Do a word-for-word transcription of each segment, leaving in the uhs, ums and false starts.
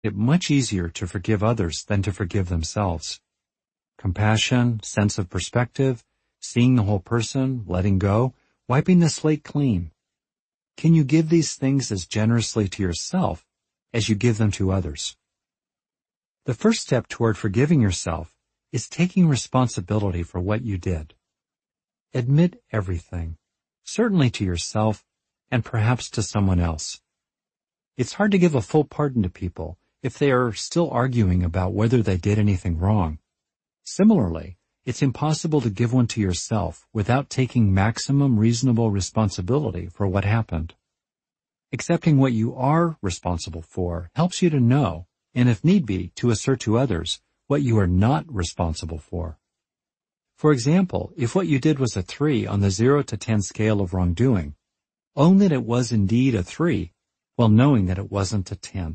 it much easier to forgive others than to forgive themselves. Compassion, sense of perspective, seeing the whole person, letting go, wiping the slate clean. Can you give these things as generously to yourself as you give them to others? The first step toward forgiving yourself is taking responsibility for what you did. Admit everything, certainly to yourself and perhaps to someone else. It's hard to give a full pardon to people if they are still arguing about whether they did anything wrong. Similarly, it's impossible to give one to yourself without taking maximum reasonable responsibility for what happened. Accepting what you are responsible for helps you to know, and if need be, to assert to others what you are not responsible for. For example, if what you did was a three on the zero to ten scale of wrongdoing, own that it was indeed a three, while knowing that it wasn't a ten.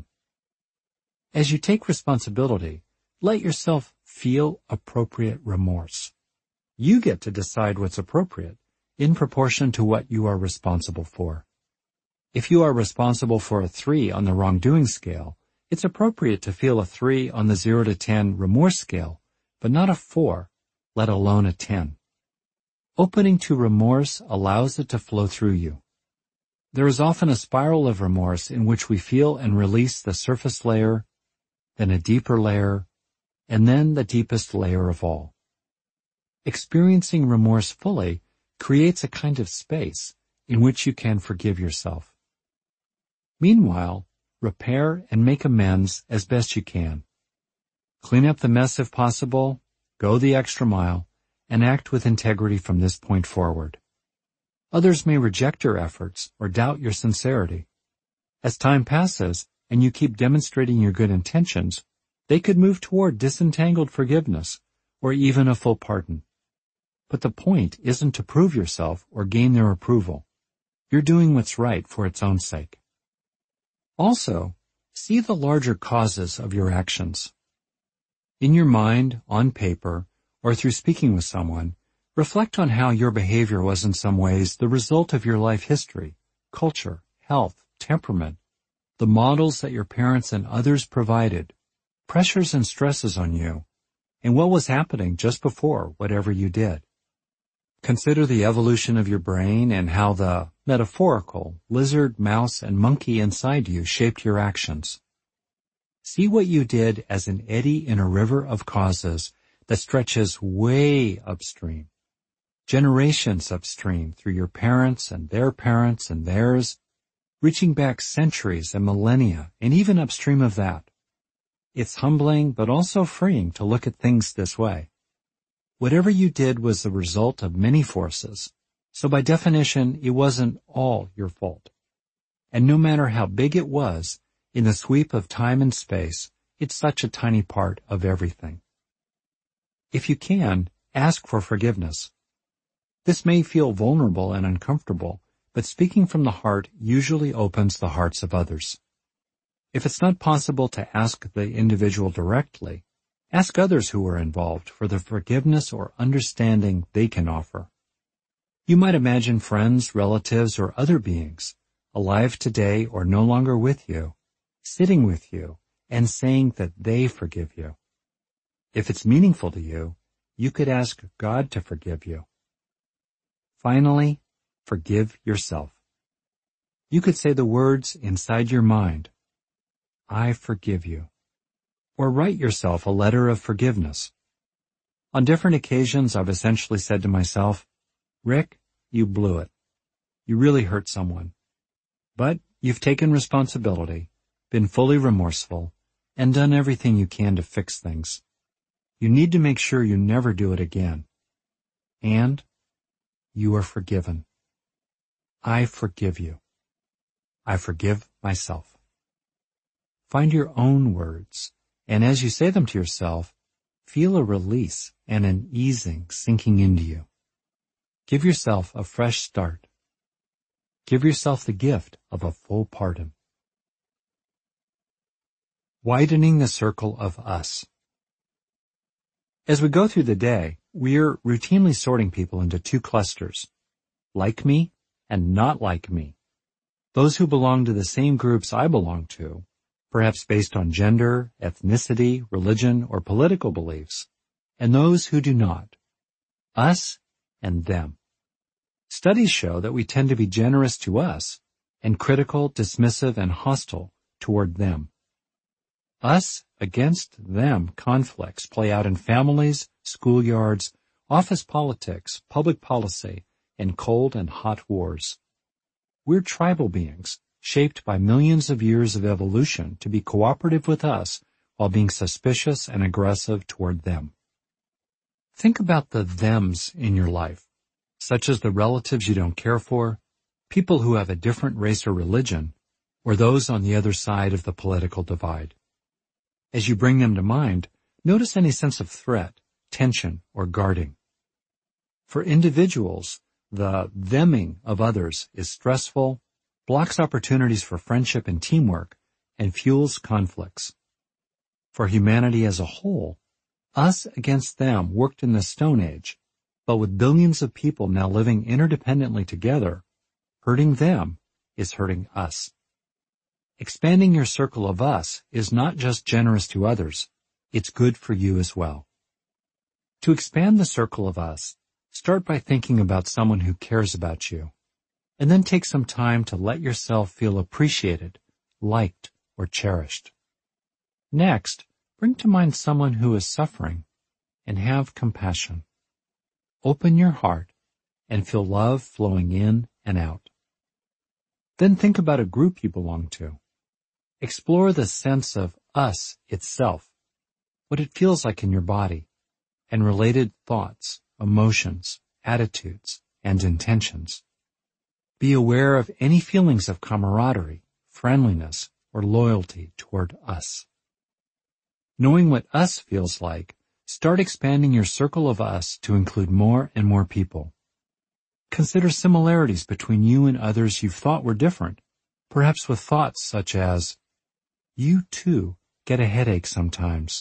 As you take responsibility, let yourself feel appropriate remorse. You get to decide what's appropriate in proportion to what you are responsible for. If you are responsible for a three on the wrongdoing scale, it's appropriate to feel a three on the zero to ten remorse scale, but not a four, let alone a ten. Opening to remorse allows it to flow through you. There is often a spiral of remorse in which we feel and release the surface layer, then a deeper layer, and then the deepest layer of all. Experiencing remorse fully creates a kind of space in which you can forgive yourself. Meanwhile, repair and make amends as best you can. Clean up the mess if possible, go the extra mile, and act with integrity from this point forward. Others may reject your efforts or doubt your sincerity. As time passes and you keep demonstrating your good intentions, they could move toward disentangled forgiveness or even a full pardon. But the point isn't to prove yourself or gain their approval. You're doing what's right for its own sake. Also, see the larger causes of your actions. In your mind, on paper, or through speaking with someone, reflect on how your behavior was in some ways the result of your life history, culture, health, temperament, the models that your parents and others provided, pressures and stresses on you, and what was happening just before whatever you did. Consider the evolution of your brain and how the metaphorical lizard, mouse, and monkey inside you shaped your actions. See what you did as an eddy in a river of causes that stretches way upstream, generations upstream through your parents and their parents and theirs, reaching back centuries and millennia and even upstream of that. It's humbling but also freeing to look at things this way. Whatever you did was the result of many forces, so by definition it wasn't all your fault. And no matter how big it was, in the sweep of time and space, it's such a tiny part of everything. If you can, ask for forgiveness. This may feel vulnerable and uncomfortable, but speaking from the heart usually opens the hearts of others. If it's not possible to ask the individual directly, ask others who are involved for the forgiveness or understanding they can offer. You might imagine friends, relatives, or other beings, alive today or no longer with you, sitting with you and saying that they forgive you. If it's meaningful to you, you could ask God to forgive you. Finally, forgive yourself. You could say the words inside your mind, I forgive you, or write yourself a letter of forgiveness. On different occasions, I've essentially said to myself, Rick, you blew it. You really hurt someone. But you've taken responsibility, been fully remorseful, and done everything you can to fix things. You need to make sure you never do it again. And you are forgiven. I forgive you. I forgive myself. Find your own words, and as you say them to yourself, feel a release and an easing sinking into you. Give yourself a fresh start. Give yourself the gift of a full pardon. Widening the circle of us. As we go through the day, we're routinely sorting people into two clusters, like me and not like me. Those who belong to the same groups I belong to, perhaps based on gender, ethnicity, religion, or political beliefs, and those who do not, us and them. Studies show that we tend to be generous to us and critical, dismissive, and hostile toward them. Us against them conflicts play out in families, schoolyards, office politics, public policy, and cold and hot wars. We're tribal beings, shaped by millions of years of evolution to be cooperative with us while being suspicious and aggressive toward them. Think about the thems in your life, such as the relatives you don't care for, people who have a different race or religion, or those on the other side of the political divide. As you bring them to mind, notice any sense of threat, tension, or guarding. For individuals, the theming of others is stressful, blocks opportunities for friendship and teamwork, and fuels conflicts. For humanity as a whole, us against them worked in the Stone Age, but with billions of people now living interdependently together, hurting them is hurting us. Expanding your circle of us is not just generous to others, it's good for you as well. To expand the circle of us, start by thinking about someone who cares about you, and then take some time to let yourself feel appreciated, liked, or cherished. Next, bring to mind someone who is suffering and have compassion. Open your heart and feel love flowing in and out. Then think about a group you belong to. Explore the sense of us itself, what it feels like in your body, and related thoughts, emotions, attitudes, and intentions. Be aware of any feelings of camaraderie, friendliness, or loyalty toward us. Knowing what us feels like, start expanding your circle of us to include more and more people. Consider similarities between you and others you thought were different, perhaps with thoughts such as, you too get a headache sometimes.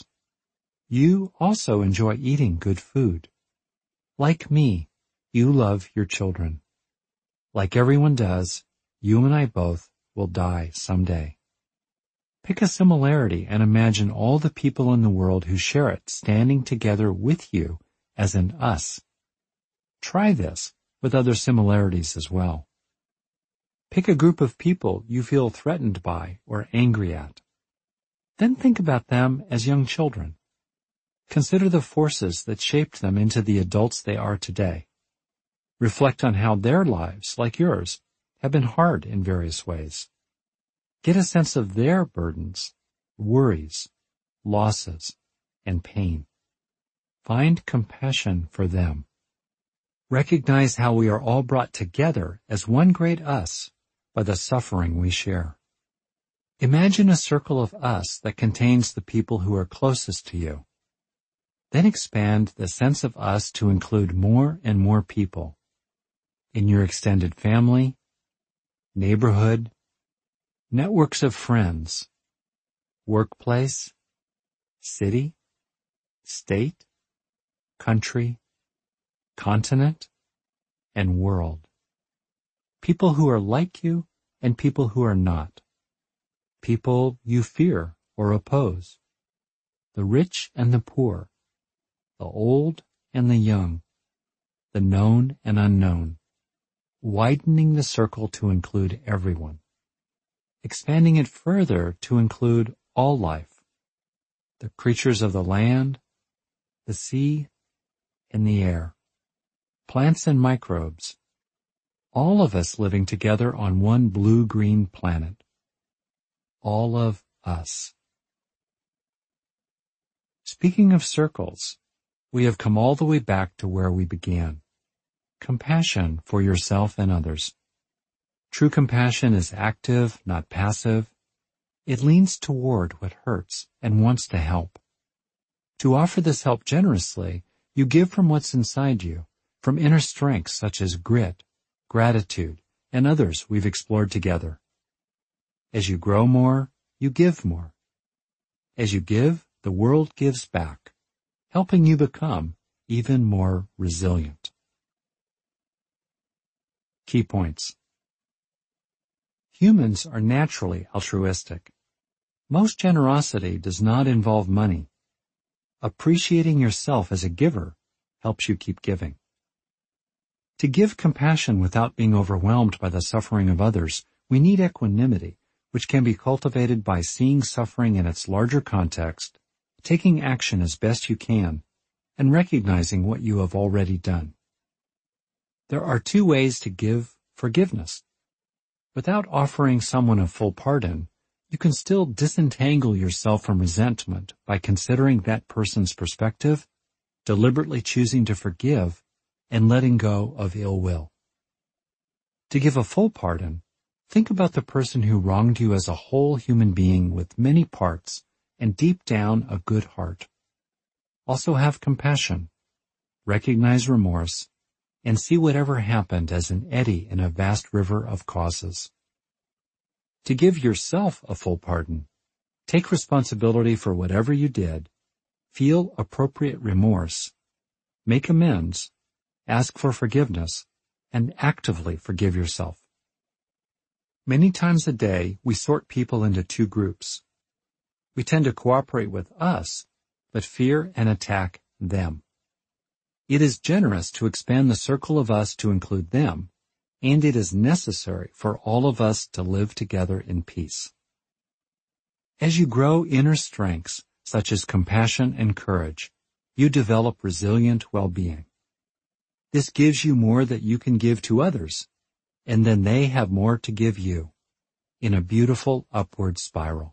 You also enjoy eating good food. Like me, you love your children. Like everyone does, you and I both will die someday. Pick a similarity and imagine all the people in the world who share it standing together with you as an us. Try this with other similarities as well. Pick a group of people you feel threatened by or angry at. Then think about them as young children. Consider the forces that shaped them into the adults they are today. Reflect on how their lives, like yours, have been hard in various ways. Get a sense of their burdens, worries, losses, and pain. Find compassion for them. Recognize how we are all brought together as one great us by the suffering we share. Imagine a circle of us that contains the people who are closest to you. Then expand the sense of us to include more and more people in your extended family, neighborhood, networks of friends, workplace, city, state, country, continent, and world. People who are like you and people who are not. People you fear or oppose. The rich and the poor. The old and the young. The known and unknown. Widening the circle to include everyone. Expanding it further to include all life. The creatures of the land, the sea, and the air. Plants and microbes. All of us living together on one blue-green planet. All of us. Speaking of circles, we have come all the way back to where we began. Compassion for yourself and others. True compassion is active, not passive. It leans toward what hurts and wants to help. To offer this help generously, you give from what's inside you, from inner strengths such as grit, gratitude, and others we've explored together. As you grow more, you give more. As you give, the world gives back, helping you become even more resilient. Key points. Humans are naturally altruistic. Most generosity does not involve money. Appreciating yourself as a giver helps you keep giving. To give compassion without being overwhelmed by the suffering of others, we need equanimity, which can be cultivated by seeing suffering in its larger context, taking action as best you can, and recognizing what you have already done. There are two ways to give forgiveness. Without offering someone a full pardon, you can still disentangle yourself from resentment by considering that person's perspective, deliberately choosing to forgive, and letting go of ill will. To give a full pardon, think about the person who wronged you as a whole human being with many parts and deep down a good heart. Also have compassion, recognize remorse, and see whatever happened as an eddy in a vast river of causes. To give yourself a full pardon, take responsibility for whatever you did, feel appropriate remorse, make amends, ask for forgiveness, and actively forgive yourself. Many times a day, we sort people into two groups. We tend to cooperate with us, but fear and attack them. It is generous to expand the circle of us to include them, and it is necessary for all of us to live together in peace. As you grow inner strengths, such as compassion and courage, you develop resilient well-being. This gives you more that you can give to others, and then they have more to give you, in a beautiful upward spiral.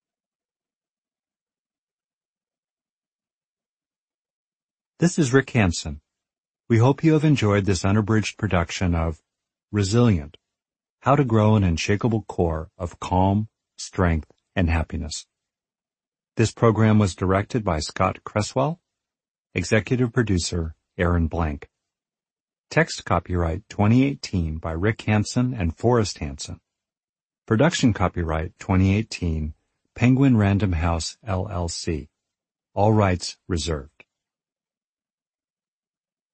This is Rick Hansen. We hope you have enjoyed this unabridged production of Resilient: How to Grow an Unshakable Core of Calm, Strength, and Happiness. This program was directed by Scott Cresswell, executive producer Aaron Blank. Text copyright twenty eighteen by Rick Hansen and Forrest Hansen. Production copyright twenty eighteen, Penguin Random House, L L C. All rights reserved.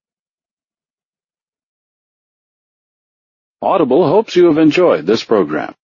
Audible hopes you have enjoyed this program.